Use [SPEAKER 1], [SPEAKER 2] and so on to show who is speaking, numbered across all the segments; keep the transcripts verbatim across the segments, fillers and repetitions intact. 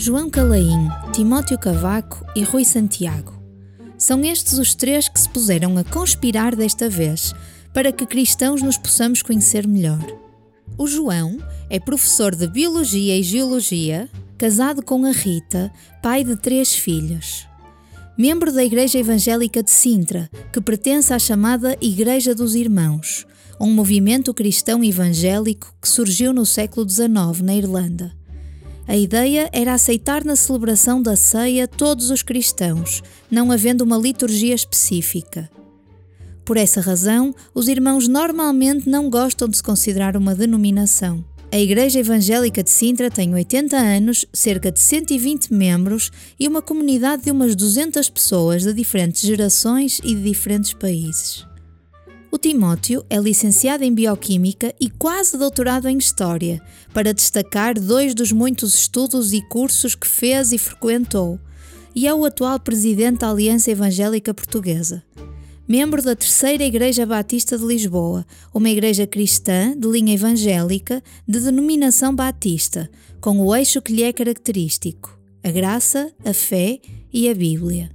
[SPEAKER 1] João Calaim, Timóteo Cavaco e Rui Santiago. São estes os três que se puseram a conspirar desta vez, para que cristãos nos possamos conhecer melhor. O João é professor de Biologia e Geologia, casado com a Rita, pai de três filhos. Membro da Igreja Evangélica de Sintra, que pertence à chamada Igreja dos Irmãos, um movimento cristão evangélico que surgiu no século dezenove na Irlanda. A ideia era aceitar na celebração da ceia todos os cristãos, não havendo uma liturgia específica. Por essa razão, os irmãos normalmente não gostam de se considerar uma denominação. A Igreja Evangélica de Sintra tem oitenta anos, cerca de cento e vinte membros e uma comunidade de umas duzentas pessoas de diferentes gerações e de diferentes países. O Timóteo é licenciado em Bioquímica e quase doutorado em História, para destacar dois dos muitos estudos e cursos que fez e frequentou, e é o atual presidente da Aliança Evangélica Portuguesa. Membro da Terceira Igreja Batista de Lisboa, uma igreja cristã de linha evangélica de denominação batista, com o eixo que lhe é característico: a graça, a fé e a Bíblia.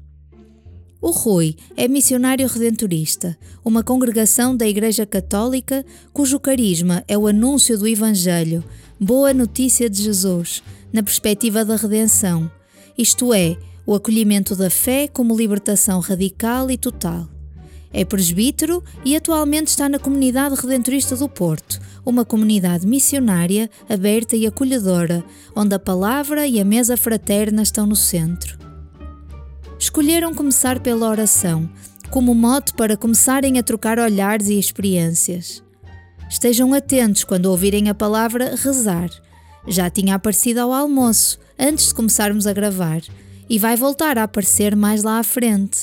[SPEAKER 1] O Rui é missionário redentorista, uma congregação da Igreja Católica cujo carisma é o anúncio do Evangelho, boa notícia de Jesus, na perspectiva da redenção, isto é, o acolhimento da fé como libertação radical e total. É presbítero e atualmente está na Comunidade Redentorista do Porto, uma comunidade missionária, aberta e acolhedora, onde a palavra e a mesa fraterna estão no centro. Escolheram começar pela oração, como mote para começarem a trocar olhares e experiências. Estejam atentos quando ouvirem a palavra rezar. Já tinha aparecido ao almoço, antes de começarmos a gravar, e vai voltar a aparecer mais lá à frente.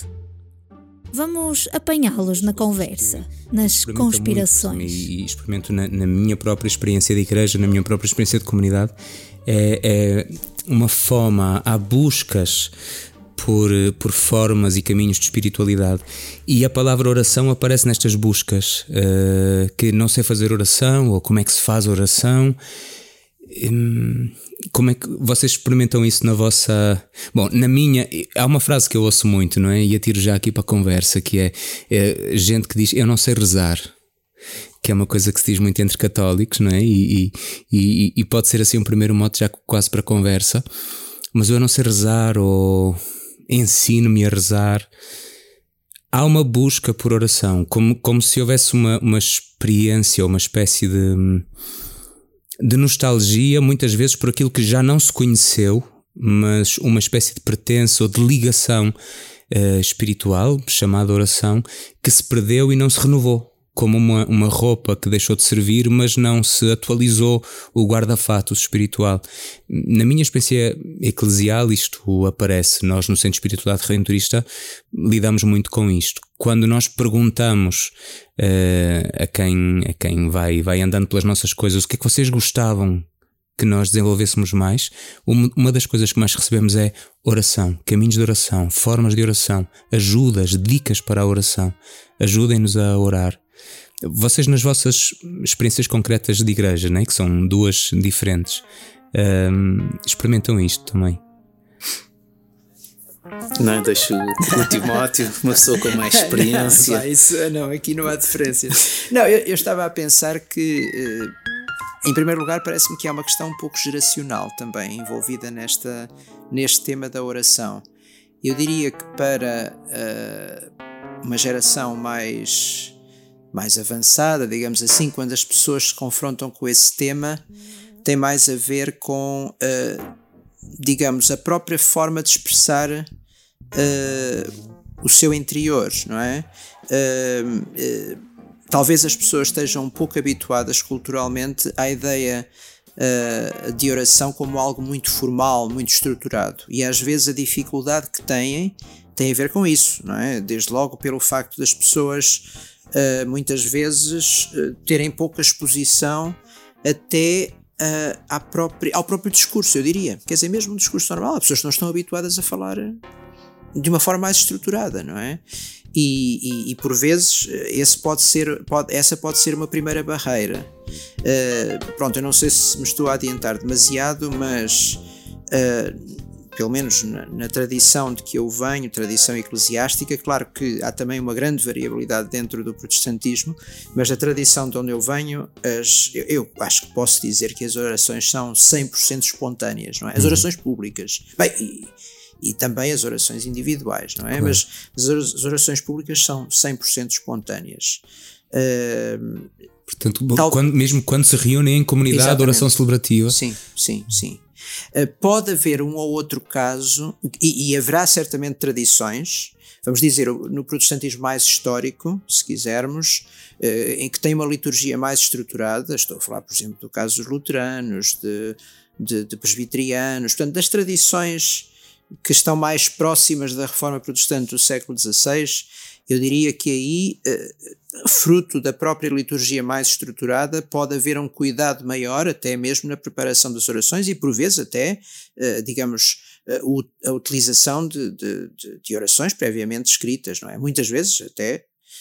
[SPEAKER 1] Vamos apanhá-los na conversa, nas conspirações.
[SPEAKER 2] E experimento na, na minha própria experiência de igreja, na minha própria experiência de comunidade, é, é uma fome, há buscas por, por formas e caminhos de espiritualidade, e a palavra oração aparece nestas buscas, uh, que não sei fazer oração, ou como é que se faz oração. Hum, como é que vocês experimentam isso na vossa... Bom, na minha, há uma frase que eu ouço muito, não é? E atiro já aqui para a conversa, que é, é gente que diz: eu não sei rezar, que é uma coisa que se diz muito entre católicos, não é? E, e, e pode ser assim um primeiro mote já quase para a conversa, mas eu não sei rezar, ou ensino-me a rezar. Há uma busca por oração, como, como se houvesse uma, uma experiência, uma espécie de... de nostalgia, muitas vezes por aquilo que já não se conheceu, mas uma espécie de pertença ou de ligação uh, espiritual, chamada oração, que se perdeu e não se renovou, como uma, uma roupa que deixou de servir, mas não se atualizou o guarda-fato espiritual. Na minha experiência eclesial isto aparece. Nós no Centro Espiritualidade Redentorista lidamos muito com isto. Quando nós perguntamos uh, a quem, a quem vai, vai andando pelas nossas coisas o que é que vocês gostavam que nós desenvolvêssemos mais, uma, uma das coisas que mais recebemos é oração, caminhos de oração, formas de oração, ajudas, dicas para a oração. Ajudem-nos a orar. Vocês, nas vossas experiências concretas de igreja, né, que são duas diferentes, um, experimentam isto também?
[SPEAKER 3] Não, deixo o Timóteo, uma pessoa com mais experiência.
[SPEAKER 4] Não, pá, isso, não, aqui não há diferença. Não, eu, eu estava a pensar que, em primeiro lugar, parece-me que há uma questão um pouco geracional também envolvida nesta, neste tema da oração. Eu diria que para uh, uma geração mais, mais avançada, digamos assim, quando as pessoas se confrontam com esse tema, tem mais a ver com... Uh, digamos, a própria forma de expressar uh, o seu interior, não é? Uh, uh, talvez as pessoas estejam um pouco habituadas culturalmente à ideia uh, de oração como algo muito formal, muito estruturado, e às vezes a dificuldade que têm tem a ver com isso, não é? Desde logo pelo facto das pessoas uh, muitas vezes uh, terem pouca exposição até Uh, à própria, ao próprio discurso, eu diria. Quer dizer, mesmo um discurso normal, as pessoas não estão habituadas a falar de uma forma mais estruturada, não é? E, e, e por vezes esse pode ser, pode, essa pode ser uma primeira barreira. Uh, pronto, eu não sei se me estou a adiantar demasiado, mas uh, pelo menos na, na tradição de que eu venho, tradição eclesiástica, claro que há também uma grande variabilidade dentro do protestantismo, mas a tradição de onde eu venho, as, eu, eu acho que posso dizer que as orações são cem por cento espontâneas, não é? As orações públicas, bem, e, e também as orações individuais, não é? Claro. Mas as orações públicas são cem por cento espontâneas. Uh,
[SPEAKER 2] Portanto, tal, quando, mesmo quando se reúnem em comunidade, exatamente, oração celebrativa.
[SPEAKER 4] Sim, sim, sim. Uh, pode haver um ou outro caso, e, e haverá certamente tradições, vamos dizer, no protestantismo mais histórico, se quisermos, uh, em que tem uma liturgia mais estruturada. Estou a falar, por exemplo, do caso dos luteranos, de, de, de presbiterianos, portanto, das tradições que estão mais próximas da reforma protestante do século dezasseis. Eu diria que aí, uh, fruto da própria liturgia mais estruturada, pode haver um cuidado maior, até mesmo na preparação das orações, e por vezes até, uh, digamos, uh, a utilização de, de, de orações previamente escritas, não é? Muitas vezes até,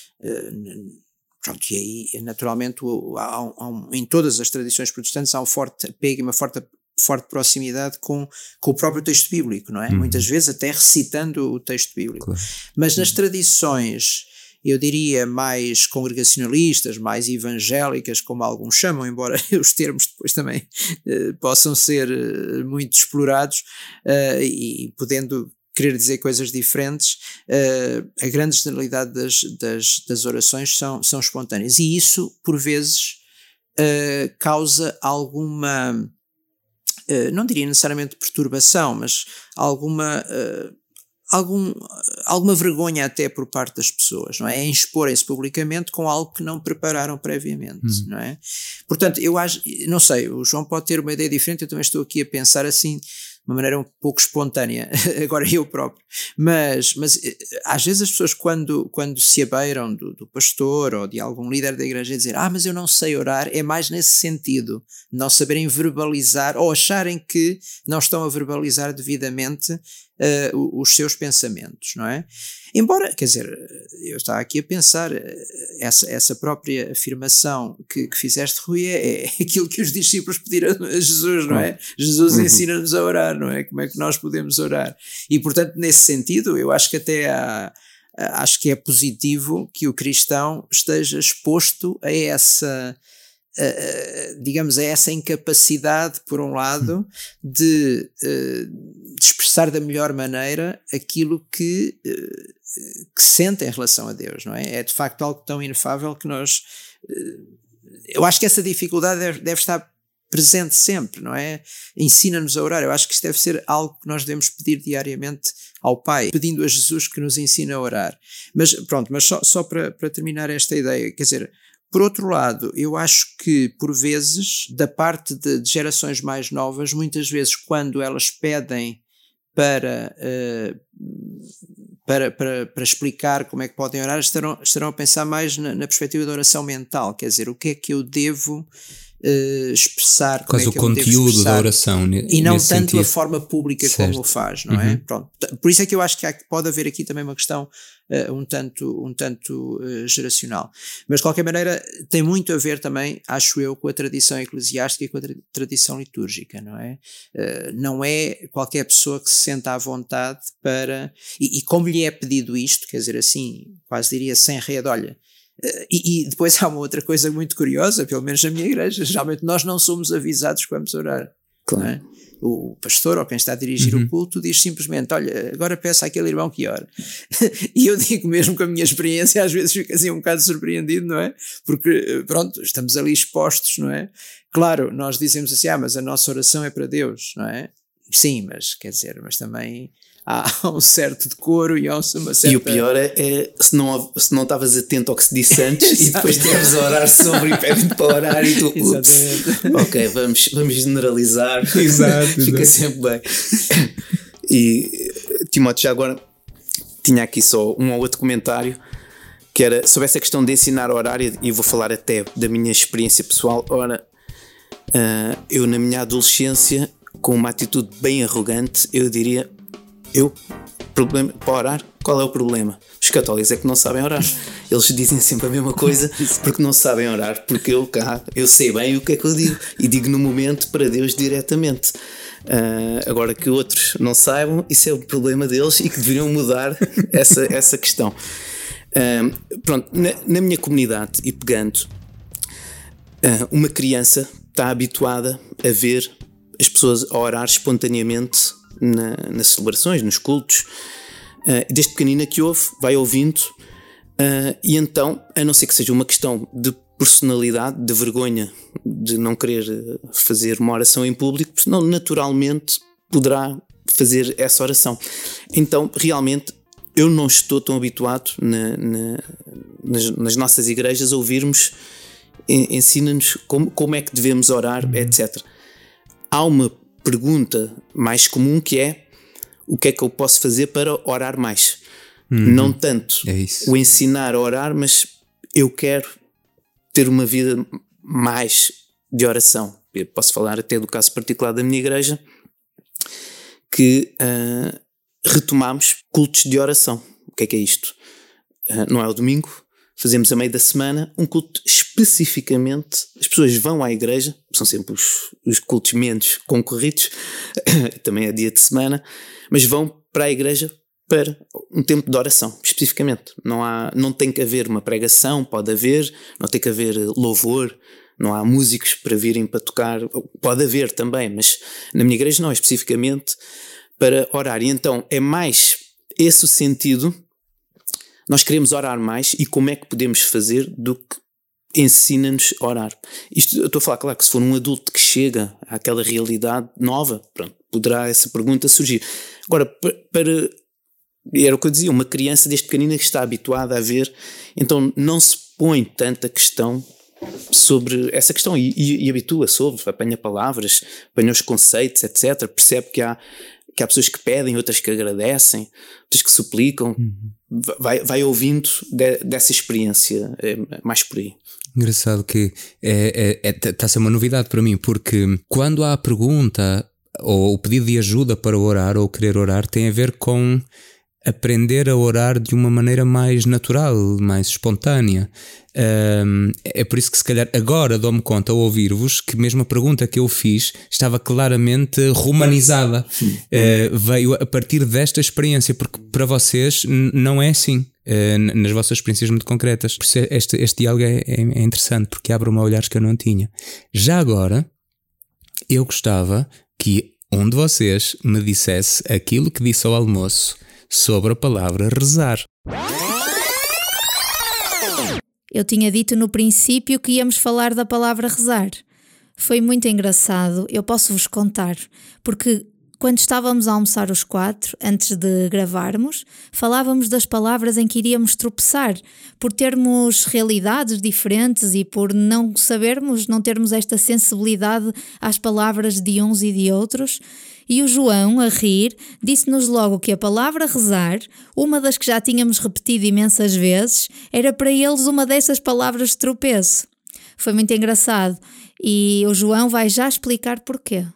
[SPEAKER 4] uh, pronto, e aí naturalmente há um, há um, em todas as tradições protestantes há um forte apego e uma forte forte proximidade com, com o próprio texto bíblico, não é? Uhum. Muitas vezes até recitando o texto bíblico. Claro. Mas nas tradições, eu diria, mais congregacionalistas, mais evangélicas, como alguns chamam, embora os termos depois também uh, possam ser uh, muito explorados uh, e podendo querer dizer coisas diferentes, uh, a grande generalidade das, das, das orações são, são espontâneas. E isso, por vezes, uh, causa alguma... Uh, não diria necessariamente perturbação, mas alguma, uh, algum, alguma vergonha até por parte das pessoas, não é? Em exporem-se publicamente com algo que não prepararam previamente, uhum. não é? Portanto, eu acho, não sei, o João pode ter uma ideia diferente, eu também estou aqui a pensar assim, de uma maneira um pouco espontânea, agora eu próprio, mas, mas às vezes as pessoas quando, quando se abeiram do, do pastor ou de algum líder da igreja e dizer, ah, mas eu não sei orar, é mais nesse sentido, não saberem verbalizar ou acharem que não estão a verbalizar devidamente uh, os seus pensamentos, não é? Embora, quer dizer, eu estava aqui a pensar, essa, essa própria afirmação que, que fizeste, Rui, é, é aquilo que os discípulos pediram a Jesus, não é? Jesus uhum. ensina-nos a orar, não é? Como é que nós podemos orar? E, portanto, nesse sentido, eu acho que até há, acho que é positivo que o cristão esteja exposto a essa... Uh, digamos, a essa incapacidade, por um lado, de, uh, de expressar da melhor maneira aquilo que, uh, que sente em relação a Deus, não é? É de facto algo tão inefável que nós... Uh, eu acho que essa dificuldade deve, deve estar presente sempre, não é? Ensina-nos a orar. Eu acho que isto deve ser algo que nós devemos pedir diariamente ao Pai, pedindo a Jesus que nos ensine a orar. Mas pronto, mas só, só para, para terminar esta ideia, quer dizer... Por outro lado, eu acho que, por vezes, da parte de, de gerações mais novas, muitas vezes quando elas pedem para, uh, para, para, para explicar como é que podem orar, estarão, estarão a pensar mais na, na perspectiva da oração mental, quer dizer, o que é que eu devo uh, expressar, como é que
[SPEAKER 2] o conteúdo da oração,
[SPEAKER 4] e não tanto
[SPEAKER 2] sentido.
[SPEAKER 4] A forma pública certo. Como o faz, não uhum. é? Pronto. Por isso é que eu acho que há, pode haver aqui também uma questão Uh, um tanto, um tanto uh, geracional. Mas de qualquer maneira tem muito a ver também, acho eu, com a tradição eclesiástica e com a tra- tradição litúrgica, não é? Uh, não é qualquer pessoa que se senta à vontade para... E, e como lhe é pedido isto, quer dizer assim, quase diria sem rede, olha... Uh, e, e depois há uma outra coisa muito curiosa, pelo menos na minha igreja, geralmente nós não somos avisados que vamos orar, claro. Não é? O pastor ou quem está a dirigir uhum. o culto diz simplesmente, olha, agora peça àquele irmão que ore. E eu digo mesmo com a minha experiência, às vezes fico assim um bocado surpreendido, não é? Porque, pronto, estamos ali expostos, não é? Claro, nós dizemos assim, ah, mas a nossa oração é para Deus, não é? Sim, mas quer dizer, mas também há um certo decoro e há uma certa...
[SPEAKER 3] E o pior é, é se não se não estavas atento ao que se disse antes e depois estiveres a orar sobre e pedem para orar e tu... Exatamente. Ok, vamos, vamos generalizar.
[SPEAKER 2] Exato.
[SPEAKER 3] Fica
[SPEAKER 2] exato.
[SPEAKER 3] sempre bem. E Timóteo, já agora tinha aqui só um ou outro comentário que era sobre essa questão de ensinar a orar e vou falar até da minha experiência pessoal. Ora, uh, eu na minha adolescência, com uma atitude bem arrogante, eu diria... Eu, problema, para orar, qual é o problema? Os católicos é que não sabem orar. Eles dizem sempre a mesma coisa porque não sabem orar. Porque eu cá, eu sei bem o que é que eu digo. E digo no momento para Deus diretamente. Uh, agora que outros não saibam, isso é o problema deles e que deveriam mudar essa, essa questão. Uh, pronto, na, na minha comunidade, e pegando, uh, uma criança está habituada a ver as pessoas a orar espontaneamente na, nas celebrações, nos cultos. Uh, desde pequenina que ouve, vai ouvindo, uh, e então, a não ser que seja uma questão de personalidade, de vergonha de não querer fazer uma oração em público, senão naturalmente poderá fazer essa oração. Então, realmente, eu não estou tão habituado na, na, nas, nas nossas igrejas a ouvirmos, ensina-nos como, como é que devemos orar, etcétera. Há uma pergunta mais comum que é: o que é que eu posso fazer para orar mais? Uhum. Não tanto
[SPEAKER 2] é
[SPEAKER 3] o ensinar a orar, mas eu quero ter uma vida mais de oração. Eu posso falar até do caso particular da minha igreja, que uh, retomamos cultos de oração. O que é que é isto? Uh, não é o domingo, fazemos a meio da semana um culto especificamente. As pessoas vão à igreja, são sempre os, os cultos menos concorridos, também é dia de semana, mas vão para a igreja para um tempo de oração, especificamente. Não há, não tem que haver uma pregação, pode haver, não tem que haver louvor, não há músicos para virem para tocar, pode haver também, mas na minha igreja não, é especificamente para orar. E então é mais esse o sentido. Nós queremos orar mais, e como é que podemos fazer do que ensina-nos a orar. Isto eu estou a falar, claro, que se for um adulto que chega àquela realidade nova, pronto, poderá essa pergunta surgir. Agora, para... era o que eu dizia, uma criança desde pequenina que está habituada a ver, então não se põe tanta questão sobre essa questão e, e, e habitua-se, ouve, apanha palavras, apanha os conceitos, etcétera. Percebe que há, que há pessoas que pedem, outras que agradecem, outras que suplicam. Uhum. Vai, vai ouvindo de, dessa experiência, é mais por aí.
[SPEAKER 2] Engraçado que é, é, é, está a ser uma novidade para mim, porque quando há a pergunta ou o pedido de ajuda para orar ou querer orar, tem a ver com aprender a orar de uma maneira mais natural, mais espontânea. Um, é por isso que se calhar agora dou-me conta ao ouvir-vos que mesmo a pergunta que eu fiz estava claramente romanizada. Uh, veio a partir desta experiência, porque para vocês n- não é assim, uh, nas vossas experiências muito concretas. Por isso este, este diálogo é, é, é interessante, porque abre-me olhares que eu não tinha. Já agora, eu gostava que um de vocês me dissesse aquilo que disse ao almoço sobre a palavra rezar.
[SPEAKER 1] Eu tinha dito no princípio que íamos falar da palavra rezar. Foi muito engraçado, eu posso-vos contar, porque quando estávamos a almoçar os quatro, antes de gravarmos, falávamos das palavras em que iríamos tropeçar, por termos realidades diferentes e por não sabermos, não termos esta sensibilidade às palavras de uns e de outros. E o João, a rir, disse-nos logo que a palavra rezar, uma das que já tínhamos repetido imensas vezes, era para eles uma dessas palavras de tropeço. Foi muito engraçado e o João vai já explicar porquê.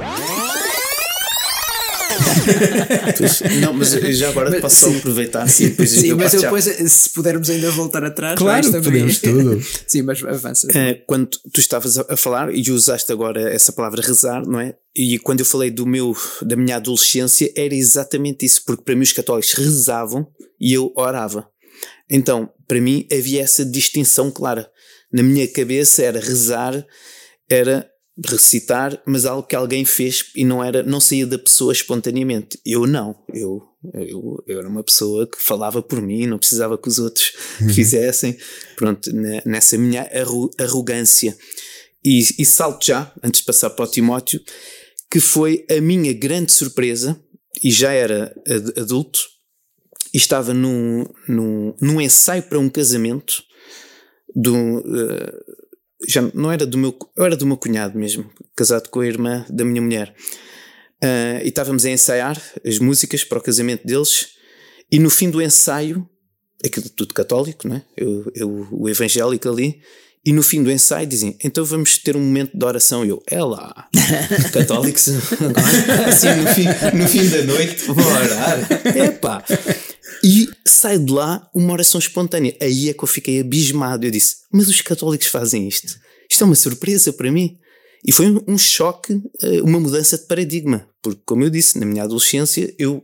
[SPEAKER 3] Não, mas já agora mas, posso só aproveitar. Sim, depois
[SPEAKER 4] sim
[SPEAKER 3] eu
[SPEAKER 4] mas eu
[SPEAKER 3] já...
[SPEAKER 4] depois, se pudermos ainda voltar atrás,
[SPEAKER 2] claro, podemos tudo.
[SPEAKER 4] Sim, mas avança.
[SPEAKER 3] É, quando tu estavas a falar e usaste agora essa palavra rezar, não é? E quando eu falei do meu, da minha adolescência, era exatamente isso, porque para mim os católicos rezavam e eu orava. Então, para mim havia essa distinção clara. Na minha cabeça era rezar, era recitar, mas algo que alguém fez e não era, não saía da pessoa espontaneamente. Eu não, eu, eu, eu era uma pessoa que falava por mim, não precisava que os outros uhum. fizessem, pronto, nessa minha arrogância. E, e salto já, antes de passar para o Timóteo, que foi a minha grande surpresa, e já era adulto, e estava num, num, num ensaio para um casamento do... Uh, já não era do meu, eu era do meu cunhado mesmo, casado com a irmã da minha mulher, uh, e estávamos a ensaiar as músicas para o casamento deles, e no fim do ensaio, aquilo tudo católico, não é? eu, eu, o evangélico ali, e no fim do ensaio dizem, então vamos ter um momento de oração. E eu, é lá, católicos agora, assim no fim, no fim da noite vou orar, epá. E sai de lá uma oração espontânea. Aí é que eu fiquei abismado. Eu disse, mas os católicos fazem isto? Isto é uma surpresa para mim. E foi um, um choque, uma mudança de paradigma, porque, como eu disse, na minha adolescência, eu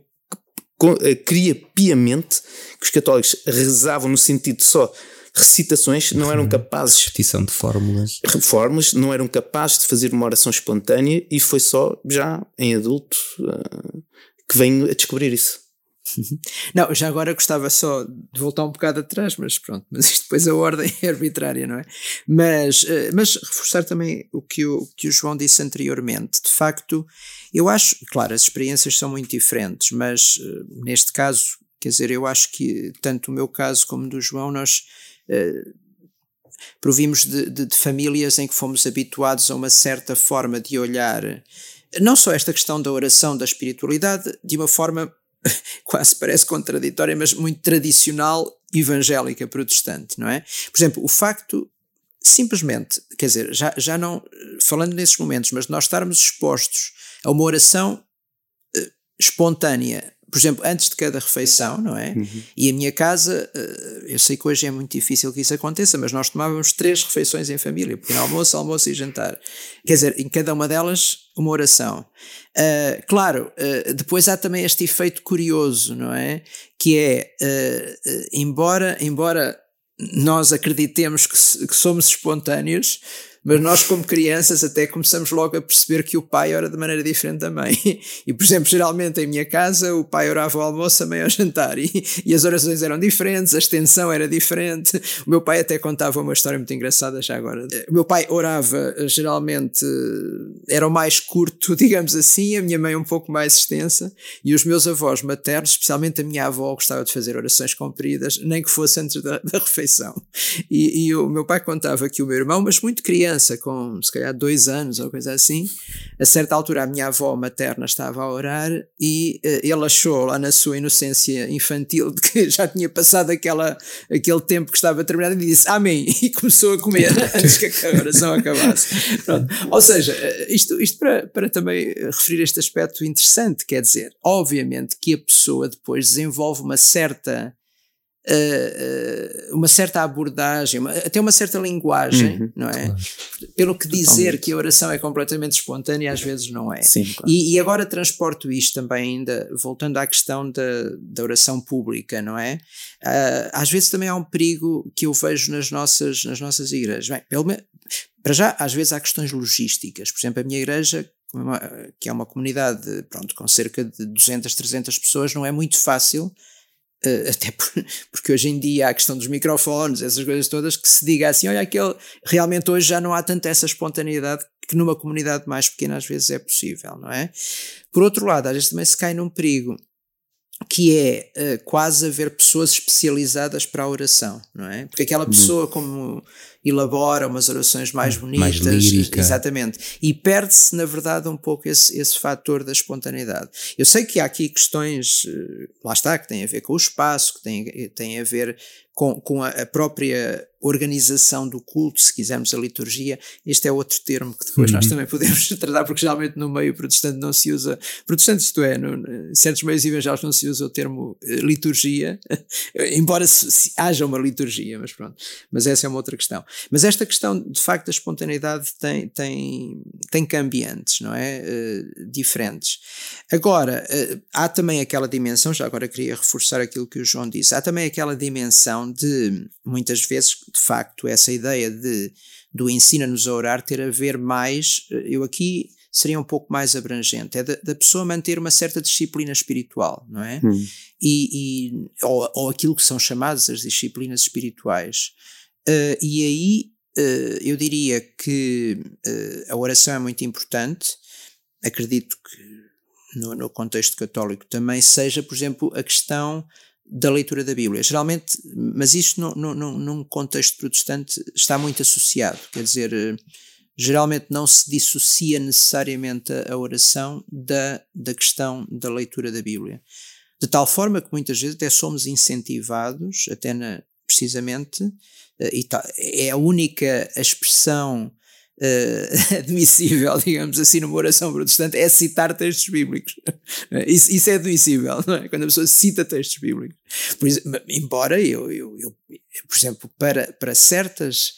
[SPEAKER 3] queria piamente que os católicos rezavam no sentido só recitações, não eram capazes...
[SPEAKER 2] Repetição de fórmulas.
[SPEAKER 3] Reformas, não eram capazes de fazer uma oração espontânea, e foi só já em adulto uh, que venho a descobrir isso.
[SPEAKER 4] Não, já agora gostava só de voltar um bocado atrás, mas pronto, mas isto depois a ordem é arbitrária, não é? Mas, mas reforçar também o que o, que o João disse anteriormente. De facto, eu acho, claro, as experiências são muito diferentes, mas neste caso, quer dizer, eu acho que tanto o meu caso como o do João, nós uh, provimos de, de, de famílias em que fomos habituados a uma certa forma de olhar, não só esta questão da oração, da espiritualidade, de uma forma quase parece contraditória, mas muito tradicional, evangélica, protestante, não é? Por exemplo, o facto, simplesmente, quer dizer, já, já não, falando nesses momentos, mas de nós estarmos expostos a uma oração uh, espontânea, por exemplo, antes de cada refeição, não é? Uhum. E a minha casa, uh, eu sei que hoje é muito difícil que isso aconteça, mas nós tomávamos três refeições em família, pequeno almoço, almoço e jantar. Quer dizer, em cada uma delas, uma oração. Uh, claro, uh, depois há também este efeito curioso, não é? Que é, uh, uh, embora, embora nós acreditemos que, que somos espontâneos, mas nós como crianças até começamos logo a perceber que o pai ora de maneira diferente da mãe. E, por exemplo, geralmente em minha casa o pai orava ao almoço, a mãe ao jantar, e, e as orações eram diferentes, a extensão era diferente. O meu pai até contava uma história muito engraçada já agora. O meu pai orava, geralmente era o mais curto, digamos assim, a minha mãe um pouco mais extensa, e os meus avós maternos, especialmente a minha avó, gostava de fazer orações compridas, nem que fosse antes da, da refeição. E, e o meu pai contava que o meu irmão, mas muito criança, com se calhar dois anos ou coisa assim, a certa altura a minha avó materna estava a orar e uh, ele achou lá na sua inocência infantil de que já tinha passado aquela, aquele tempo que estava terminado e disse amém, e começou a comer antes que a oração acabasse. Pronto. Ou seja, isto, isto para, para também referir este aspecto interessante, quer dizer, obviamente que a pessoa depois desenvolve uma certa Uh, uh, uma certa abordagem, uma, até uma certa linguagem, uhum, não é? Claro. Pelo que dizer Totalmente. Que a oração é completamente espontânea, às vezes não é.
[SPEAKER 3] Sim, claro.
[SPEAKER 4] e, e agora transporto isto também ainda, voltando à questão da, da oração pública, não é? Uh, às vezes também há um perigo que eu vejo nas nossas, nas nossas igrejas. Bem, pelo menos, para já, às vezes há questões logísticas. Por exemplo, a minha igreja, que é uma comunidade, pronto, com cerca de duzentas, trezentas pessoas, não é muito fácil. Uh, até por, porque hoje em dia há a questão dos microfones, essas coisas todas, que se diga assim, olha, aquele, realmente hoje já não há tanta essa espontaneidade que numa comunidade mais pequena às vezes é possível, não é? Por outro lado, às vezes também se cai num perigo, que é uh, quase haver pessoas especializadas para a oração, não é? Porque aquela pessoa, como elabora umas orações mais bonitas,
[SPEAKER 2] mais lírica.
[SPEAKER 4] Exatamente, e perde-se na verdade um pouco esse, esse fator da espontaneidade. Eu sei que há aqui questões, lá está, que têm a ver com o espaço, que têm, têm a ver com, com a, a própria organização do culto, se quisermos a liturgia. Este é outro termo que depois uhum. nós também podemos tratar, porque geralmente no meio protestante não se usa, protestante isto é, no, em certos meios evangélicos não se usa o termo liturgia, embora se, se haja uma liturgia, mas pronto, mas essa é uma outra questão. Mas esta questão, de facto, da espontaneidade tem, tem, tem cambiantes, não é? Uh, diferentes. Agora, uh, há também aquela dimensão, já agora queria reforçar aquilo que o João disse, há também aquela dimensão de, muitas vezes, de facto, essa ideia de, do ensina-nos a orar ter a ver mais, eu aqui seria um pouco mais abrangente, é da, da pessoa manter uma certa disciplina espiritual, não é? Hum. E, e, ou, ou aquilo que são chamadas as disciplinas espirituais. Uh, e aí uh, eu diria que uh, a oração é muito importante. Acredito que no, no contexto católico também seja, por exemplo, a questão da leitura da Bíblia, geralmente, mas isso no, no, no, num contexto protestante está muito associado, quer dizer, uh, geralmente não se dissocia necessariamente a, a oração da, da questão da leitura da Bíblia, de tal forma que muitas vezes até somos incentivados, até na, precisamente, e tá, é a única expressão uh, admissível, digamos assim, numa oração protestante, é citar textos bíblicos. Isso, isso é admissível, não é? Quando a pessoa cita textos bíblicos. Por isso, embora eu, eu, eu, por exemplo, para, para certas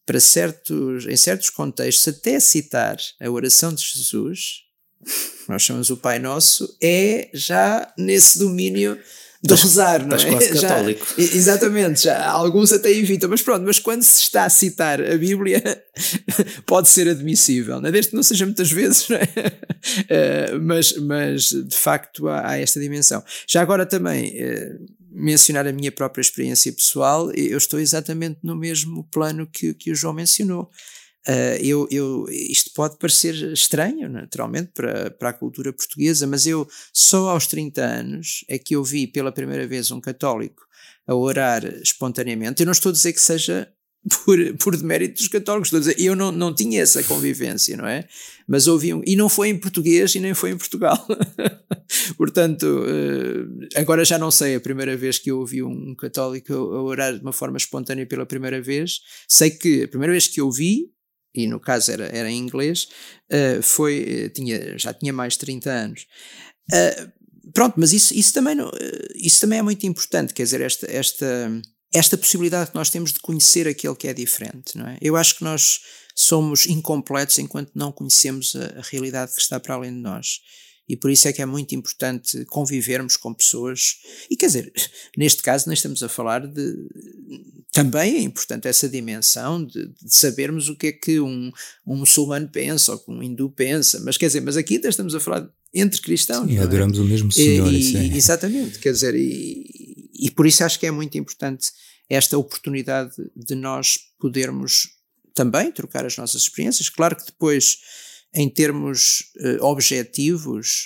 [SPEAKER 4] para certos, em certos contextos, até citar a oração de Jesus, nós chamamos o Pai Nosso, é já nesse domínio de rezar, não é?
[SPEAKER 3] Estás quase católico.
[SPEAKER 4] Já, exatamente, já alguns até evitam, mas pronto, mas quando se está a citar a Bíblia pode ser admissível, não é? Desde que não seja muitas vezes, não é? Uh, mas, mas de facto há, há esta dimensão. Já agora também uh, mencionar a minha própria experiência pessoal, eu estou exatamente no mesmo plano que, que o João mencionou. Uh, eu, eu, isto pode parecer estranho, naturalmente, para, para a cultura portuguesa, mas eu só aos trinta anos é que eu vi pela primeira vez um católico a orar espontaneamente. Eu não estou a dizer que seja por, por demérito dos católicos, estou a dizer, eu não, não tinha essa convivência, não é? Mas ouvi um, e não foi em português e nem foi em Portugal. Portanto, uh, agora já não sei, a primeira vez que eu ouvi um católico a orar de uma forma espontânea pela primeira vez, sei que a primeira vez que eu vi, e no caso era, era em inglês, uh, foi, tinha, já tinha mais de trinta anos. Uh, pronto, mas isso, isso, também não, uh, isso também é muito importante, quer dizer, esta, esta, esta possibilidade que nós temos de conhecer aquele que é diferente, não é? Eu acho que nós somos incompletos enquanto não conhecemos a, a realidade que está para além de nós. E por isso é que é muito importante convivermos com pessoas, e quer dizer, neste caso nós estamos a falar de, também é importante essa dimensão de, de sabermos o que é que um, um muçulmano pensa, ou que um hindu pensa, mas quer dizer, mas aqui estamos a falar entre cristãos.
[SPEAKER 2] Sim, adoramos é? o mesmo Senhor.
[SPEAKER 4] E,
[SPEAKER 2] isso é.
[SPEAKER 4] Exatamente, quer dizer, e, e por isso acho que é muito importante esta oportunidade de nós podermos também trocar as nossas experiências. Claro que depois, em termos uh, objetivos,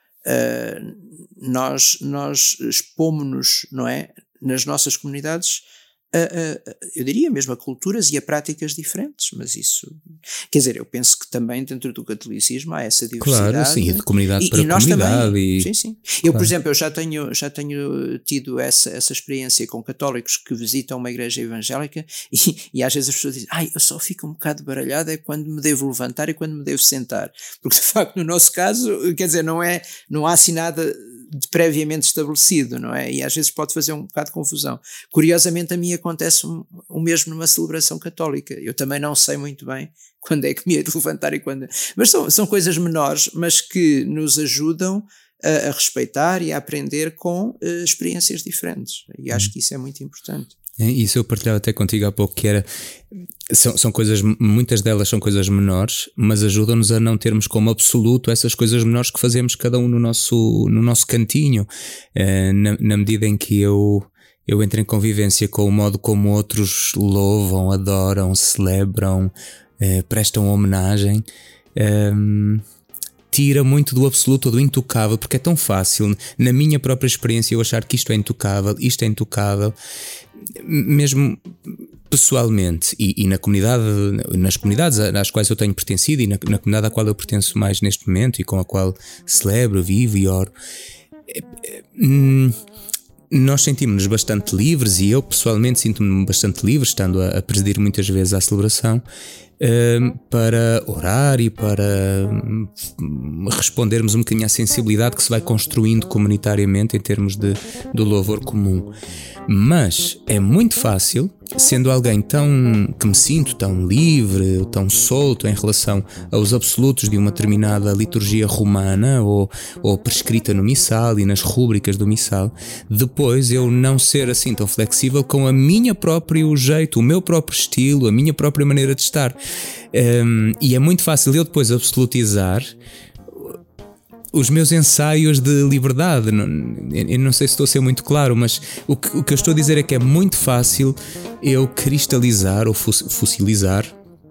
[SPEAKER 4] uh, nós, nós expomos-nos, não é, nas nossas comunidades, a, a, eu diria mesmo a culturas e a práticas diferentes, mas isso, quer dizer, eu penso que também dentro do catolicismo há essa diversidade.
[SPEAKER 2] Claro, sim, de comunidade
[SPEAKER 4] e,
[SPEAKER 2] para
[SPEAKER 4] e nós
[SPEAKER 2] comunidade.
[SPEAKER 4] Também,
[SPEAKER 2] e...
[SPEAKER 4] Sim, sim. Eu, claro. Por exemplo, eu já tenho, já tenho tido essa, essa experiência com católicos que visitam uma igreja evangélica e, e às vezes as pessoas dizem, ai, eu só fico um bocado baralhado é quando me devo levantar e quando me devo sentar, porque de facto no nosso caso, quer dizer, não é, não há assim nada de previamente estabelecido, não é? E às vezes pode fazer um bocado de confusão. Curiosamente a mim acontece um, o mesmo numa celebração católica. Eu também não sei muito bem quando é que me hei de levantar e quando... Mas são, são coisas menores, mas que nos ajudam a, a respeitar e a aprender com uh, experiências diferentes. E acho que isso é muito importante.
[SPEAKER 2] É, isso eu partilhava até contigo há pouco, que era, são, são coisas, muitas delas são coisas menores, mas ajudam-nos a não termos como absoluto essas coisas menores que fazemos cada um no nosso, no nosso cantinho, é, na, na medida em que eu, eu entro em convivência com o modo como outros louvam, adoram, celebram, é, prestam homenagem, é, tira muito do absoluto ou do intocável, porque é tão fácil, na minha própria experiência, eu achar que isto é intocável, isto é intocável, mesmo pessoalmente, e, e na comunidade, nas comunidades às quais eu tenho pertencido e na, na comunidade à qual eu pertenço mais neste momento e com a qual celebro, vivo e oro, nós sentimos-nos bastante livres, e eu pessoalmente sinto-me bastante livre, estando a, a presidir muitas vezes à celebração, para orar e para respondermos um bocadinho à sensibilidade que se vai construindo comunitariamente em termos de, do louvor comum. Mas é muito fácil, sendo alguém tão que me sinto tão livre, tão solto em relação aos absolutos de uma determinada liturgia romana ou, ou prescrita no missal e nas rúbricas do missal, depois eu não ser assim tão flexível com a minha próprio jeito, o meu próprio estilo, a minha própria maneira de estar. Um, e é muito fácil eu depois absolutizar os meus ensaios de liberdade. Eu não sei se estou a ser muito claro, mas o que, o que eu estou a dizer é que é muito fácil eu cristalizar ou fossilizar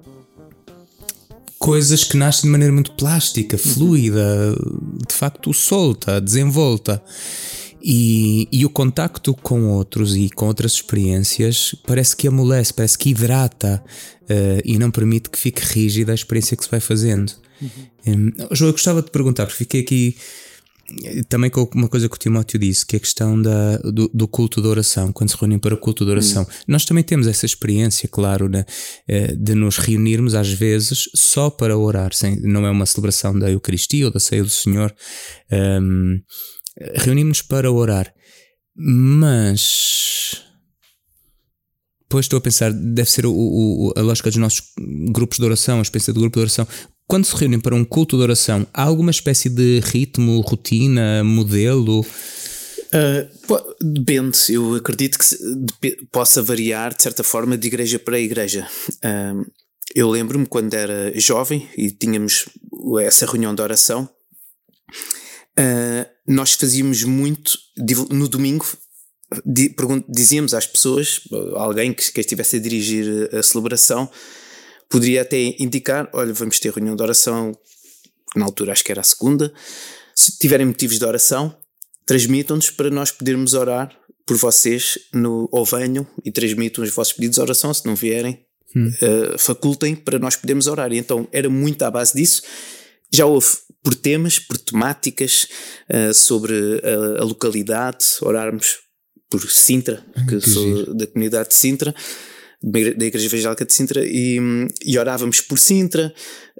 [SPEAKER 2] coisas que nascem de maneira muito plástica, fluida, de facto solta, desenvolta. E, e o contacto com outros e com outras experiências parece que amolece, parece que hidrata, uh, e não permite que fique rígida a experiência que se vai fazendo. Uhum. Um, João, eu gostava de te perguntar, porque fiquei aqui também com uma coisa que o Timóteo disse, que é a questão da, do, do culto da oração, quando se reúnem para o culto da oração. Uhum. Nós também temos essa experiência, claro, né, de nos reunirmos às vezes só para orar, sem, não é uma celebração da Eucaristia ou da Ceia do Senhor. Um, reunimos-nos para orar, mas Pois estou a pensar, deve ser o, o, a lógica dos nossos grupos de oração, a experiência do grupo de oração. Quando se reúnem para um culto de oração, há alguma espécie de ritmo, rotina, modelo?
[SPEAKER 3] Uh, depende, eu acredito que se, de, possa variar de certa forma de igreja para igreja. Uh, eu lembro-me quando era jovem e tínhamos essa reunião de oração, uh, nós fazíamos muito no domingo. Dizíamos às pessoas, alguém que, que estivesse a dirigir a celebração, poderia até indicar: olha, vamos ter reunião de oração, na altura acho que era a segunda, se tiverem motivos de oração, transmitam-nos para nós podermos orar por vocês, no, ou venham e transmitam os vossos pedidos de oração, se não vierem, hum. uh, facultem para nós podermos orar. E então era muito à base disso. Já houve por temas, por temáticas, uh, sobre a, a localidade, orarmos por Sintra, que eu sou da comunidade de Sintra, da Igreja Evangélica de Sintra, e, e orávamos por Sintra.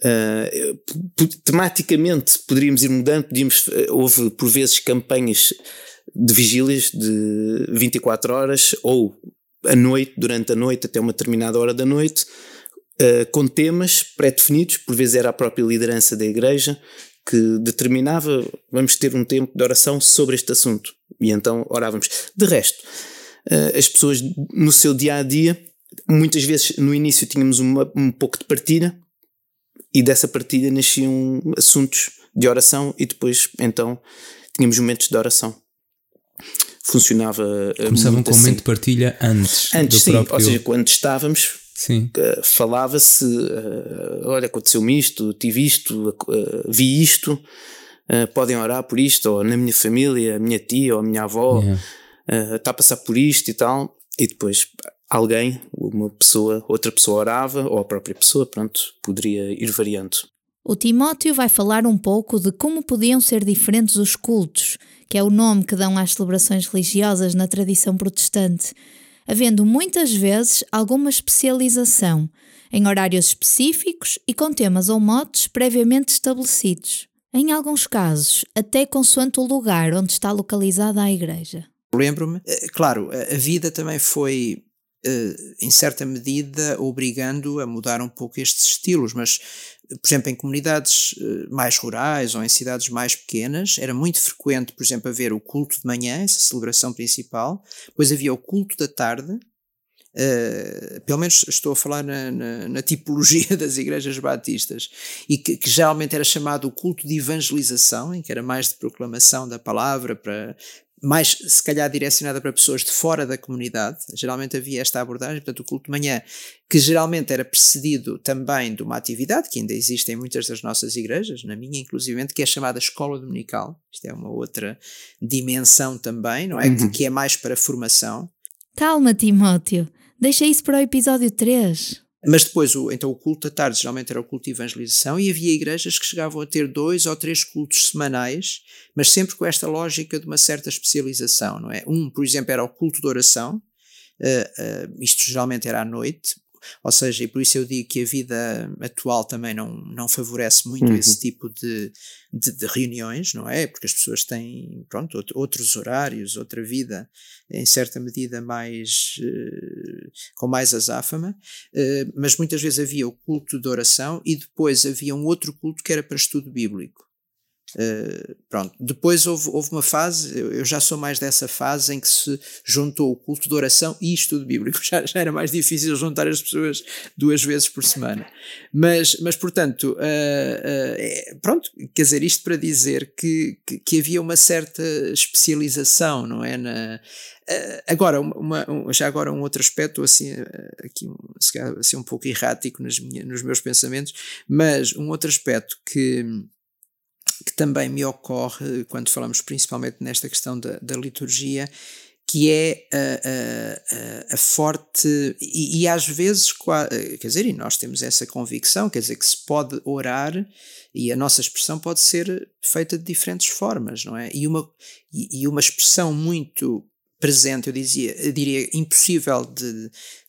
[SPEAKER 3] Uh, tematicamente poderíamos ir mudando, podíamos, houve por vezes campanhas de vigílias de vinte e quatro horas, ou à noite, durante a noite, até uma determinada hora da noite, uh, com temas pré-definidos. Por vezes era a própria liderança da igreja que determinava: vamos ter um tempo de oração sobre este assunto. E então orávamos. De resto, as pessoas no seu dia-a-dia, muitas vezes no início tínhamos uma, um pouco de partilha, e dessa partilha nasciam assuntos de oração, e depois então tínhamos momentos de oração. Funcionava.
[SPEAKER 2] Começavam com um momento de partilha antes.
[SPEAKER 3] Antes,
[SPEAKER 2] do
[SPEAKER 3] sim.
[SPEAKER 2] próprio...
[SPEAKER 3] Ou seja, quando estávamos,
[SPEAKER 2] sim.
[SPEAKER 3] Uh, falava-se: uh, olha, aconteceu-me isto, tive isto, uh, vi isto. Uh, podem orar por isto, ou na minha família, a minha tia ou a minha avó yeah. uh, está a passar por isto e tal, e depois alguém, uma pessoa, outra pessoa orava, ou a própria pessoa, pronto, poderia ir variando.
[SPEAKER 1] O Timóteo vai falar um pouco de como podiam ser diferentes os cultos, que é o nome que dão às celebrações religiosas na tradição protestante, havendo muitas vezes alguma especialização em horários específicos e com temas ou motes previamente estabelecidos. Em alguns casos, até consoante o lugar onde está localizada a igreja.
[SPEAKER 4] Lembro-me, claro, a vida também foi, em certa medida, obrigando a mudar um pouco estes estilos, mas, por exemplo, em comunidades mais rurais ou em cidades mais pequenas, era muito frequente, por exemplo, haver o culto de manhã, essa celebração principal, depois havia o culto da tarde. Uh, pelo menos estou a falar na, na, na tipologia das igrejas batistas, e que, que geralmente era chamado o culto de evangelização, em que era mais de proclamação da palavra, para, mais se calhar direcionada para pessoas de fora da comunidade. Geralmente havia esta abordagem. Portanto, o culto de manhã, que geralmente era precedido também de uma atividade que ainda existe em muitas das nossas igrejas, na minha inclusivamente, que é chamada escola dominical. Isto é uma outra dimensão também, não é? Uhum. Que, que é mais para formação.
[SPEAKER 1] Calma, Timóteo, deixa isso para o episódio três.
[SPEAKER 4] Mas depois, o, então o culto da tarde geralmente era o culto de evangelização, e havia igrejas que chegavam a ter dois ou três cultos semanais, mas sempre com esta lógica de uma certa especialização, não é? Um, por exemplo, era o culto de oração, uh, uh, isto geralmente era à noite, ou seja, e por isso eu digo que a vida atual também não, não favorece muito uhum. esse tipo de, de, de reuniões, não é? Porque as pessoas têm, pronto, outros horários, outra vida, em certa medida mais, uh, com mais azáfama, uh, mas muitas vezes havia o culto de oração e depois havia um outro culto que era para estudo bíblico. Uh, pronto, depois houve, houve uma fase, eu, eu já sou mais dessa fase em que se juntou o culto de oração e estudo bíblico. Já, já era mais difícil juntar as pessoas duas vezes por semana, mas, mas portanto uh, uh, é, pronto, quer dizer, isto para dizer que, que, que havia uma certa especialização, não é? Na, uh, agora, uma, um, já agora um outro aspecto assim, uh, aqui, assim um pouco errático nas minhas, nos meus pensamentos, mas um outro aspecto que que também me ocorre quando falamos principalmente nesta questão da, da liturgia, que é a, a, a forte, e, e às vezes, quer dizer, e nós temos essa convicção, quer dizer, que se pode orar, e a nossa expressão pode ser feita de diferentes formas, não é? E uma, e, e uma expressão muito presente, eu, dizia, eu diria impossível de,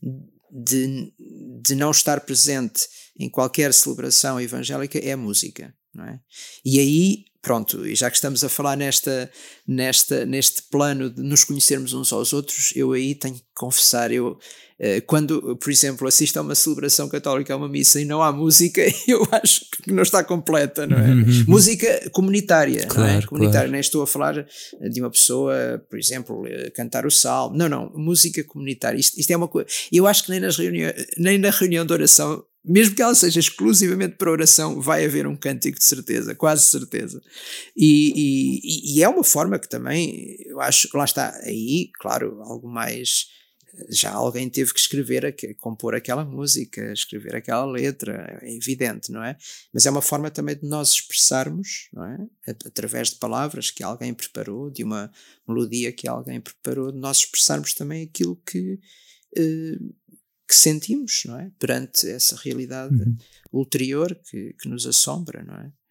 [SPEAKER 4] de, de não estar presente em qualquer celebração evangélica, é a música. Não é? E aí, pronto, e já que estamos a falar nesta, nesta, neste plano de nos conhecermos uns aos outros, eu aí tenho que confessar, eu, quando, por exemplo, assisto a uma celebração católica, a uma missa e não há música, eu acho que não está completa, não é? Uhum. Música comunitária,
[SPEAKER 2] claro,
[SPEAKER 4] não é? Comunitária,
[SPEAKER 2] claro.
[SPEAKER 4] Nem estou a falar de uma pessoa, por exemplo, cantar o salmo, não, não, música comunitária, isto, isto é uma coisa, eu acho que nem, nas reuniões, nem na reunião de oração, mesmo que ela seja exclusivamente para oração, vai haver um cântico de certeza, quase certeza. E, e, e é uma forma que também, eu acho que lá está, aí, claro, algo mais, já alguém teve que escrever, compor aquela música, escrever aquela letra, é evidente, não é? Mas é uma forma também de nós expressarmos, não é? Através de palavras que alguém preparou, de uma melodia que alguém preparou, de nós expressarmos também aquilo que... Uh, que sentimos, não é? Perante essa realidade uhum. ulterior que, que nos assombra, não é?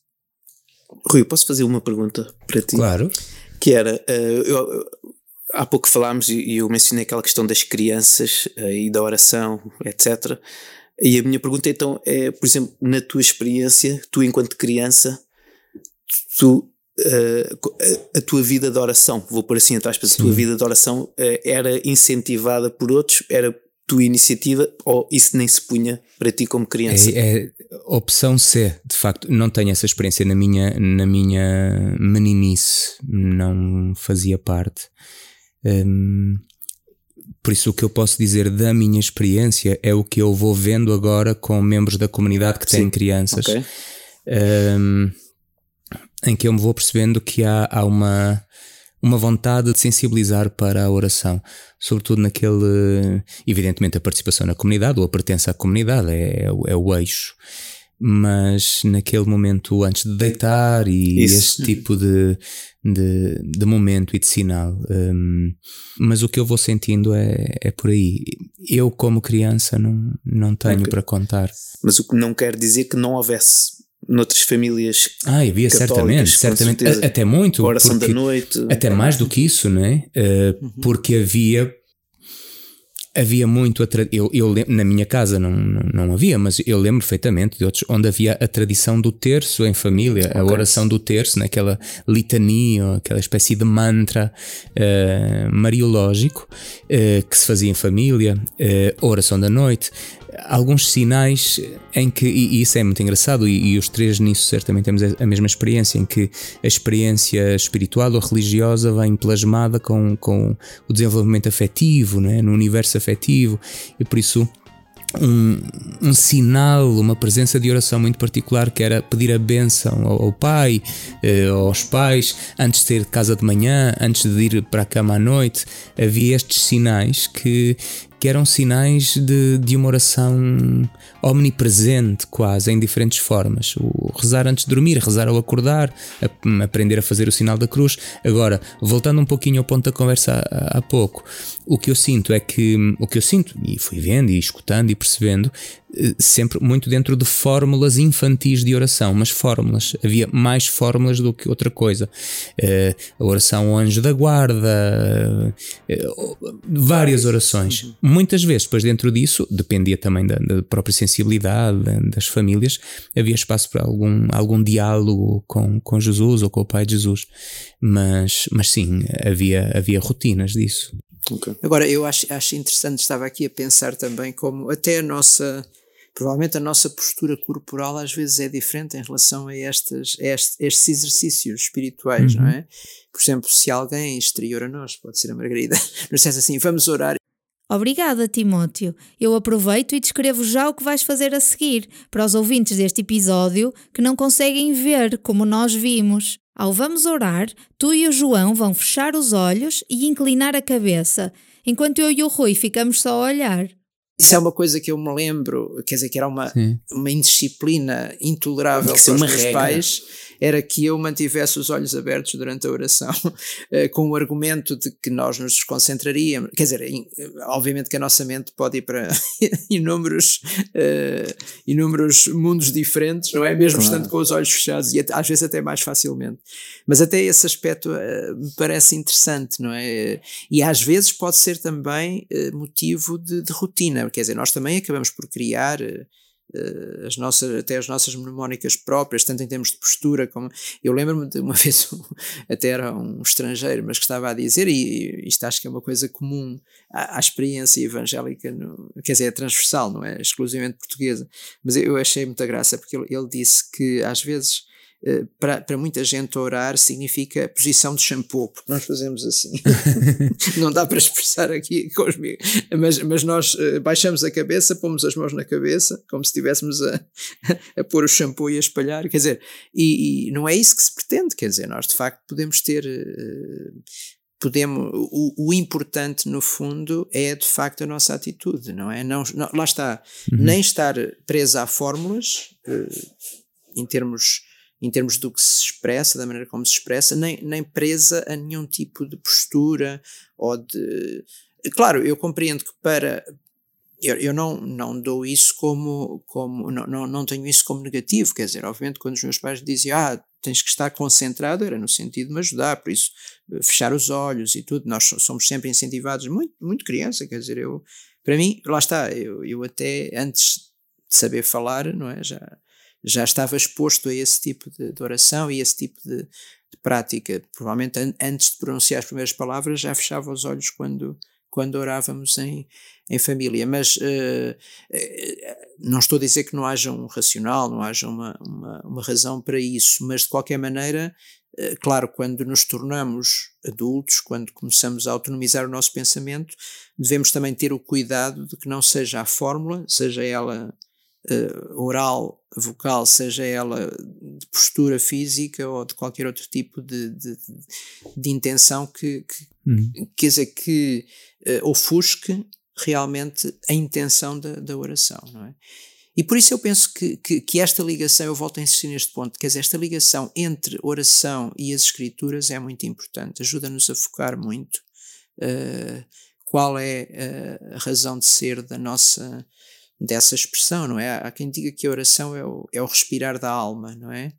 [SPEAKER 3] Rui, posso fazer uma pergunta para ti?
[SPEAKER 2] Claro.
[SPEAKER 3] Que era, uh, eu, há pouco falámos e eu mencionei aquela questão das crianças uh, e da oração, etcétera. E a minha pergunta então é, por exemplo, na tua experiência, tu enquanto criança, tu, uh, a, a tua vida de oração, vou pôr assim entre aspas, a tua vida de oração uh, era incentivada por outros, era tua iniciativa, ou isso nem se punha para ti como criança?
[SPEAKER 2] É, é opção C, de facto, não tenho essa experiência na minha, na minha meninice, não fazia parte. Um, por isso o que eu posso dizer da minha experiência é o que eu vou vendo agora com membros da comunidade que têm Sim. crianças, okay. um, em que eu me vou percebendo que há, há uma... uma vontade de sensibilizar para a oração, sobretudo naquele, evidentemente a participação na comunidade ou a pertença à comunidade é, é, é o eixo, mas naquele momento antes de deitar e Isso. este tipo de, de, de momento e de sinal, um, mas o que eu vou sentindo é, é por aí. Eu como criança não, não tenho okay. para contar.
[SPEAKER 3] Mas o que não quer dizer que não houvesse noutras famílias
[SPEAKER 2] ah, havia certamente, certamente até muito,
[SPEAKER 3] oração da noite,
[SPEAKER 2] até mais do que isso, não é? Uh, uhum. Porque havia havia muito a tra- eu, eu na minha casa não, não, não havia, mas eu lembro perfeitamente de outros onde havia a tradição do terço em família, okay. a oração do terço, naquela litania, aquela espécie de mantra uh, mariológico uh, que se fazia em família, uh, oração da noite. Alguns sinais em que, e isso é muito engraçado, e, e os três nisso certamente temos a mesma experiência, em que a experiência espiritual ou religiosa vem plasmada com, com o desenvolvimento afetivo, não é? No universo afetivo, e por isso um, um sinal, uma presença de oração muito particular, que era pedir a bênção ao, ao pai, eh, aos pais, antes de sair de casa de manhã, antes de ir para a cama à noite. Havia estes sinais que que eram sinais de, de uma oração omnipresente, quase, em diferentes formas. O rezar antes de dormir, rezar ao acordar, a, aprender a fazer o sinal da cruz. Agora, voltando um pouquinho ao ponto da conversa há, há pouco, o que eu sinto é que, o que eu sinto, e fui vendo e escutando e percebendo, sempre muito dentro de fórmulas infantis de oração, mas fórmulas, havia mais fórmulas do que outra coisa. Uh, a oração ao anjo da guarda, uh, várias orações. Uhum. Muitas vezes, depois dentro disso, dependia também da, da própria sensibilidade das famílias, havia espaço para algum, algum diálogo com, com Jesus ou com o Pai de Jesus, mas, mas sim, havia, havia rotinas disso.
[SPEAKER 4] Okay. Agora, eu acho, acho interessante, estava aqui a pensar também como até a nossa, provavelmente a nossa postura corporal às vezes é diferente em relação a, estas, a estes, estes exercícios espirituais, uhum. não é? Por exemplo, se alguém exterior a nós, pode ser a Margarida, nos dissesse assim, vamos orar.
[SPEAKER 1] Obrigada, Timóteo. Eu aproveito e descrevo já o que vais fazer a seguir, para os ouvintes deste episódio que não conseguem ver como nós vimos. Ao vamos orar, tu e o João vão fechar os olhos e inclinar a cabeça, enquanto eu e o Rui ficamos só a olhar.
[SPEAKER 4] Isso é uma coisa que eu me lembro, quer dizer, que era uma, uma indisciplina intolerável para os meus pais, era que eu mantivesse os olhos abertos durante a oração, com o argumento de que nós nos desconcentraríamos, quer dizer, obviamente que a nossa mente pode ir para inúmeros, uh, inúmeros mundos diferentes, não é? Mesmo claro. Estando com os olhos fechados, e às vezes até mais facilmente. Mas até esse aspecto uh, me parece interessante, não é? E às vezes pode ser também uh, motivo de, de rotina, quer dizer, nós também acabamos por criar... Uh, uh, as nossas, até as nossas mnemónicas próprias, tanto em termos de postura como... Eu lembro-me de uma vez, até era um estrangeiro, mas que estava a dizer, e isto acho que é uma coisa comum à, à experiência evangélica, no, quer dizer, é transversal, não é exclusivamente portuguesa, mas eu achei muita graça, porque ele, ele disse que às vezes Para, para muita gente orar significa posição de shampoo, porque nós fazemos assim. Não dá para expressar aqui com os meus, mas, mas nós baixamos a cabeça, pomos as mãos na cabeça, como se estivéssemos a, a pôr o shampoo e a espalhar, quer dizer, e, e não é isso que se pretende, quer dizer, nós de facto podemos ter, podemos, o, o importante no fundo é de facto a nossa atitude, não é? Não, não, lá está, uhum. Nem estar presa a fórmulas, em termos... em termos do que se expressa, da maneira como se expressa, nem, nem presa a nenhum tipo de postura ou de... Claro, eu compreendo que para... Eu, eu não, não dou isso como... como não, não, não tenho isso como negativo, quer dizer, obviamente quando os meus pais diziam ah, tens que estar concentrado, era no sentido de me ajudar, por isso fechar os olhos e tudo, nós somos sempre incentivados, muito, muito criança, quer dizer, eu... Para mim, lá está, eu, eu até antes de saber falar, não é, já... já estava exposto a esse tipo de, de oração e esse tipo de, de prática. Provavelmente an, antes de pronunciar as primeiras palavras já fechava os olhos quando, quando orávamos em, em família. Mas uh, não estou a dizer que não haja um racional, não haja uma, uma, uma razão para isso, mas de qualquer maneira, uh, claro, quando nos tornamos adultos, quando começamos a autonomizar o nosso pensamento, devemos também ter o cuidado de que não seja a fórmula, seja ela... Uh, oral, vocal, seja ela de postura física ou de qualquer outro tipo de, de, de intenção que, que uhum. quer dizer, que uh, ofusque realmente a intenção da, da oração, não é? E por isso eu penso que, que, que esta ligação, eu volto a insistir neste ponto, quer dizer, esta ligação entre oração e as escrituras é muito importante, ajuda-nos a focar muito uh, qual é a razão de ser da nossa dessa expressão, não é? Há quem diga que a oração é o, é o respirar da alma, não é?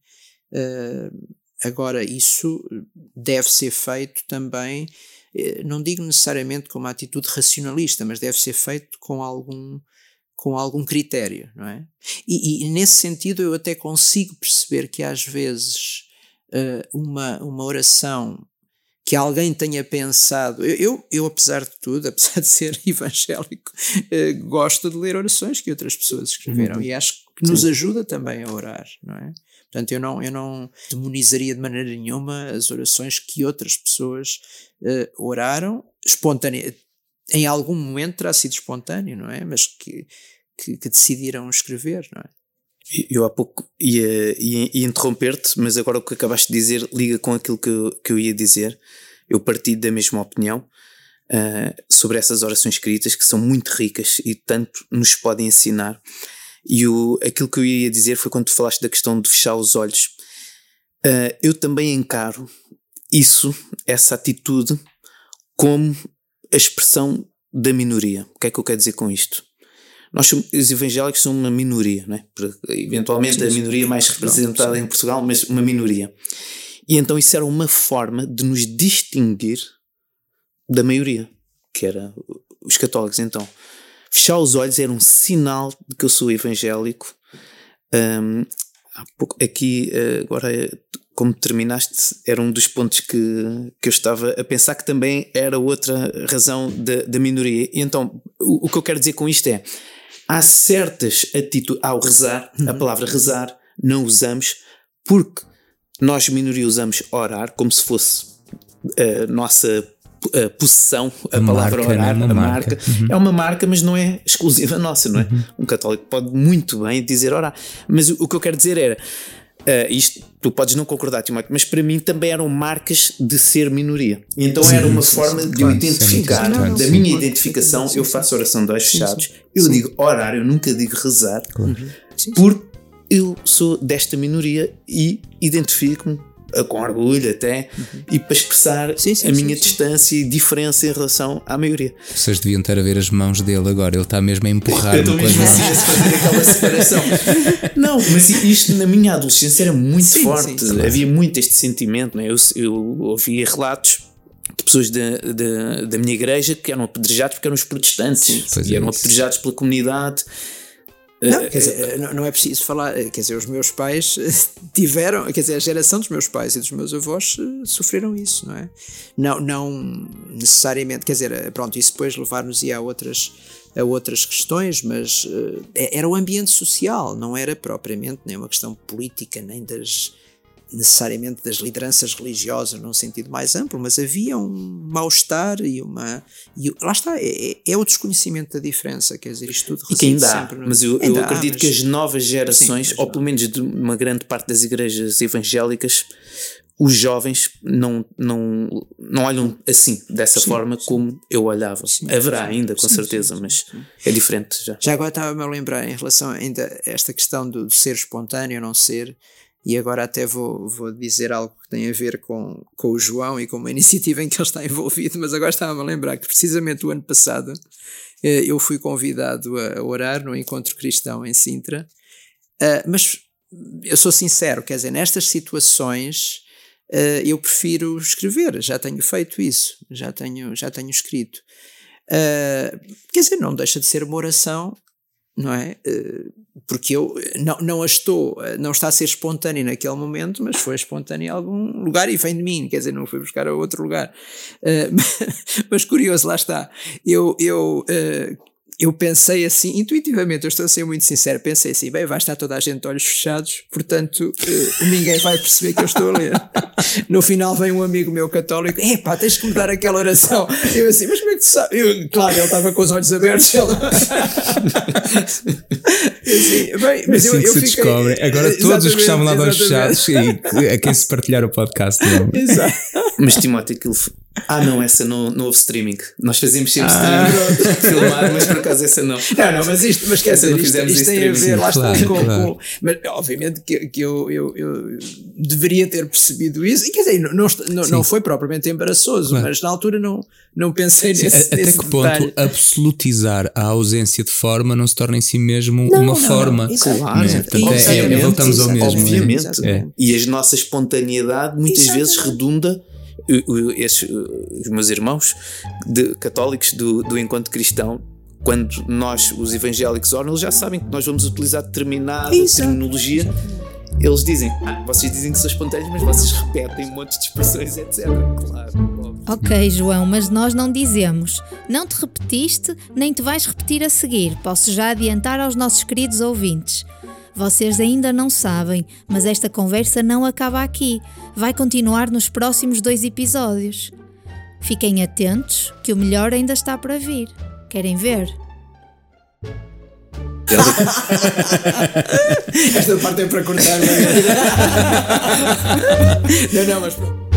[SPEAKER 4] Uh, agora, isso deve ser feito também, não digo necessariamente com uma atitude racionalista, mas deve ser feito com algum, com algum critério, não é? E, e nesse sentido eu até consigo perceber que às vezes uh, uma, uma oração que alguém tenha pensado, eu, eu, eu apesar de tudo, apesar de ser evangélico, eh, gosto de ler orações que outras pessoas escreveram uhum. e acho que nos ajuda também a orar, não é? Portanto, eu não, eu não demonizaria de maneira nenhuma as orações que outras pessoas eh, oraram, espontânea, em algum momento terá sido espontâneo, não é? Mas que, que, que decidiram escrever, não é?
[SPEAKER 3] Eu há pouco ia, ia, ia interromper-te, mas agora o que acabaste de dizer liga com aquilo que eu, que eu ia dizer. Eu parti da mesma opinião uh, sobre essas orações escritas, que são muito ricas e tanto nos podem ensinar. E o, aquilo que eu ia dizer foi quando tu falaste da questão de fechar os olhos. Uh, eu também encaro isso, essa atitude, como a expressão da minoria. O que é que eu quero dizer com isto? Nós somos, os evangélicos são uma minoria, não é? Eventualmente a minoria mais representada em Portugal, mas uma minoria. E então isso era uma forma de nos distinguir da maioria, que era os católicos. Então, fechar os olhos era um sinal de que eu sou evangélico. Um, há pouco, aqui, agora, como terminaste, era um dos pontos que, que eu estava a pensar que também era outra razão da, da minoria. E então, o, o que eu quero dizer com isto é, há certas atitudes, ao rezar, a palavra rezar, não usamos, porque nós, minoria, usamos orar, como se fosse a nossa a possessão, a, a palavra marca, orar, é a marca. marca. Uhum. É uma marca, mas não é exclusiva nossa, não é? Uhum. Um católico pode muito bem dizer orar. Mas o, o que eu quero dizer era, uh, isto tu podes não concordar, Timóteo, mas para mim também eram marcas de ser minoria. E então sim, era uma sim, forma sim, de claro, eu identificar, sim, da sim, minha sim, identificação, sim, eu faço oração de olhos fechados, sim, sim. eu sim. digo orar, eu nunca digo rezar, claro. sim, porque eu sou desta minoria e identifico-me com orgulho até, uhum. e para expressar sim, sim, a minha sim, distância sim. e diferença em relação à maioria.
[SPEAKER 2] Vocês deviam estar a ver as mãos dele agora, ele está mesmo a empurrar.
[SPEAKER 3] Eu estou mesmo assim a fazer aquela separação. Não, mas isto na minha adolescência era muito sim, forte, sim, sim, havia sim. muito este sentimento, não é? eu, eu ouvia relatos de pessoas da, da, da minha igreja que eram apedrejados porque eram os protestantes sim, e eram é apedrejados pela comunidade.
[SPEAKER 4] Não, quer dizer, não é preciso falar, quer dizer, os meus pais tiveram, quer dizer, a geração dos meus pais e dos meus avós sofreram isso, não é? Não, não necessariamente, quer dizer, pronto, isso depois levar-nos-ia a outras, a outras questões, mas uh, era o ambiente social, não era propriamente nem uma questão política, nem das, necessariamente das lideranças religiosas num sentido mais amplo, mas havia um mal-estar e uma... E, lá está, é, é o desconhecimento da diferença, quer dizer, isto tudo
[SPEAKER 3] e que ainda há,
[SPEAKER 4] sempre no...
[SPEAKER 3] mas eu, eu
[SPEAKER 4] ainda
[SPEAKER 3] acredito
[SPEAKER 4] há, mas...
[SPEAKER 3] que as novas gerações,
[SPEAKER 4] Sim,
[SPEAKER 3] ou pelo menos de uma grande parte das igrejas evangélicas, os jovens não, não, não olham assim, dessa sim, forma sim. como eu olhava. Sim, Haverá sim, ainda, com sim, certeza, sim, mas sim. é diferente já.
[SPEAKER 4] Já agora estava-me a lembrar em relação ainda a esta questão do, do ser espontâneo, não ser... E agora até vou, vou dizer algo que tem a ver com, com o João e com uma iniciativa em que ele está envolvido, mas agora estava-me a lembrar que precisamente o ano passado eh, eu fui convidado a orar no Encontro Cristão em Sintra, uh, mas eu sou sincero, quer dizer, nestas situações uh, eu prefiro escrever, já tenho feito isso, já tenho, já tenho escrito. Uh, quer dizer, não deixa de ser uma oração, não é? Porque eu não, não a estou, não está a ser espontâneo naquele momento, mas foi espontâneo em algum lugar e vem de mim, quer dizer, não fui buscar a outro lugar. Uh, mas curioso, lá está. Eu, eu, uh, eu pensei assim, intuitivamente, eu estou a ser muito sincero, pensei assim, bem, vai estar toda a gente de olhos fechados, portanto uh, ninguém vai perceber que eu estou a ler. No final vem um amigo meu católico, epá, tens que mudar aquela oração. Eu assim, mas como é que tu sabes? Eu, claro, ele estava com os olhos abertos. Ele... assim, bem, mas
[SPEAKER 2] assim
[SPEAKER 4] eu,
[SPEAKER 2] que
[SPEAKER 4] eu
[SPEAKER 2] se
[SPEAKER 4] fiquei...
[SPEAKER 2] descobre. Agora todos os que estavam lá de olhos fechados e a quem se partilhar o podcast. Não?
[SPEAKER 3] Exato. Mas Timóteo, aquilo... Ah não, essa não, não houve streaming. Nós fazíamos sempre ah. streaming filmado, mas por acaso essa não.
[SPEAKER 4] Não, não, mas isto, mas quer dizer, isto, isto tem a ver, lá está,
[SPEAKER 2] claro,
[SPEAKER 4] com,
[SPEAKER 2] claro.
[SPEAKER 4] com, mas obviamente que, que eu, eu, eu deveria ter percebido isso, e quer dizer, não, não, não foi propriamente embaraçoso, claro. Mas na altura não, não pensei
[SPEAKER 2] sim,
[SPEAKER 4] nesse,
[SPEAKER 2] até
[SPEAKER 4] nesse
[SPEAKER 2] que
[SPEAKER 4] detalhe.
[SPEAKER 2] Ponto absolutizar a ausência de forma não se torna em si mesmo
[SPEAKER 4] não,
[SPEAKER 2] uma
[SPEAKER 4] não,
[SPEAKER 2] forma.
[SPEAKER 4] Não,
[SPEAKER 3] claro,
[SPEAKER 2] né? Portanto, é, é, voltamos ao mesmo.
[SPEAKER 3] Obviamente.
[SPEAKER 2] É.
[SPEAKER 3] E a nossa espontaneidade muitas exatamente. Vezes redunda. Estes, os meus irmãos de, católicos do, do Encontro Cristão, quando nós, os evangélicos, oram, eles já sabem que nós vamos utilizar determinada Exato. Terminologia. Eles dizem, ah, vocês dizem que são espontâneos, mas vocês repetem um monte de expressões, etcétera. Claro.
[SPEAKER 1] Ok, João, mas nós não dizemos. Não te repetiste, nem te vais repetir a seguir. Posso já adiantar aos nossos queridos ouvintes. Vocês ainda não sabem, mas esta conversa não acaba aqui. Vai continuar nos próximos dois episódios. Fiquem atentos, que o melhor ainda está para vir. Querem ver?
[SPEAKER 4] Esta parte é para cortar. Não, não, mas...